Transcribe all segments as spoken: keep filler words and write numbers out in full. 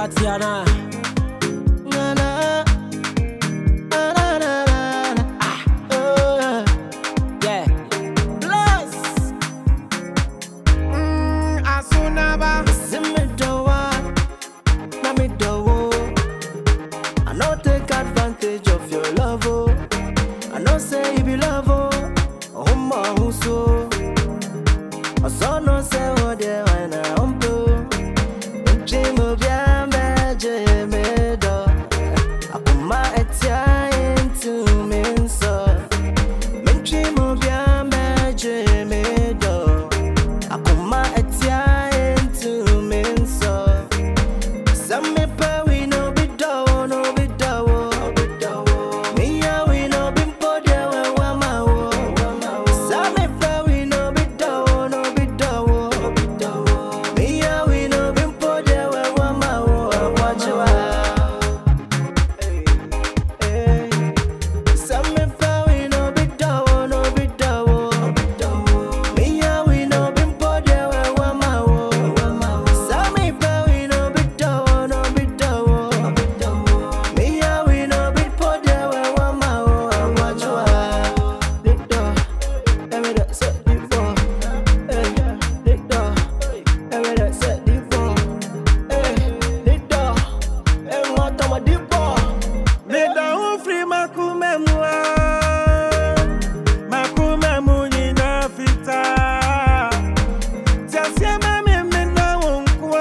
Watiana. Na na. Na na na na. Ah. Oh. Yeah. Plus. Mm, Asunaba. Zimmy dowa. Na me dowo. I no take advantage of your love, oh. I no say you be love, oh. Oh my so. I saw no say what they when I umpo. Jimo bia meje medo. Akuma etia into me so. Jimo bia meje medo. Akuma etia into me so. Some me pa we no be do no be do. Me ya we no be pode we wa ma wo. Some me pa we no be do no be do. Me ya we no be pode we wa ma wo. Watch you hey. Some me pa we no be do no be do. Me ya we no be pode we wa ma wo. Some me pa we no be do no be do. Me ya we no be pode we wa ma wo. Watch you big dog. Every day set before. Hey, big dog. Every day set before. Hey, big dog. Every one time I dip ball. Me da free makume mua, makume muni na fita. Tiasia mami me na unkwa,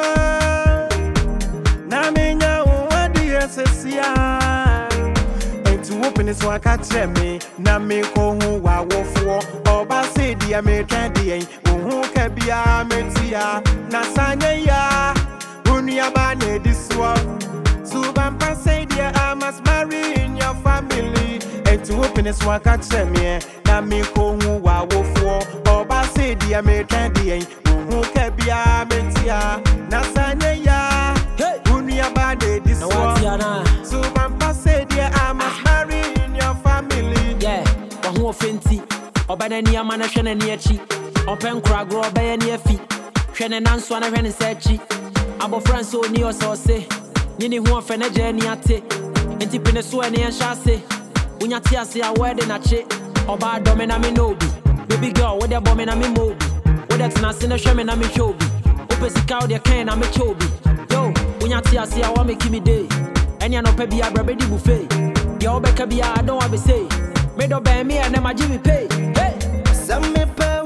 na me nya uwadi esesia. Enti open is waka tell me, na me ko hu wa wofo. Oba say dia me twa dia, uhu ka bia metia. Na sanya ya, unia ba ne diswa. Subampa say dear, I must marry in your family. And to open this one catch me, na me ko hu wa wofo. Oba say dear me candy, who can be a metia. Na sanya ya, unia bade this one. Watiana. Subampa say dear, I must marry in your family. Yeah. Wahu ofenti. Obana ni amana hwene ne achi. Open kragro obaya ne afi. Hwene nanso na hwene sechi. Abo France oni osose. Nini hu ofene je ni ate. Enti pene so ene enhase. Unya ti ase a wede na che. Oba adome na me no bi. Baby girl, what they bomb na me mobi. What that na se na hwe me na me hwobi. Opesika o de kan na me chobi. Yo, unya ti ase a wa make me day. Enya no pa bia brabe di buffet. Dia obeka bia I don't want be say. Me do be me and na ma give me pay. Hey, Some me pa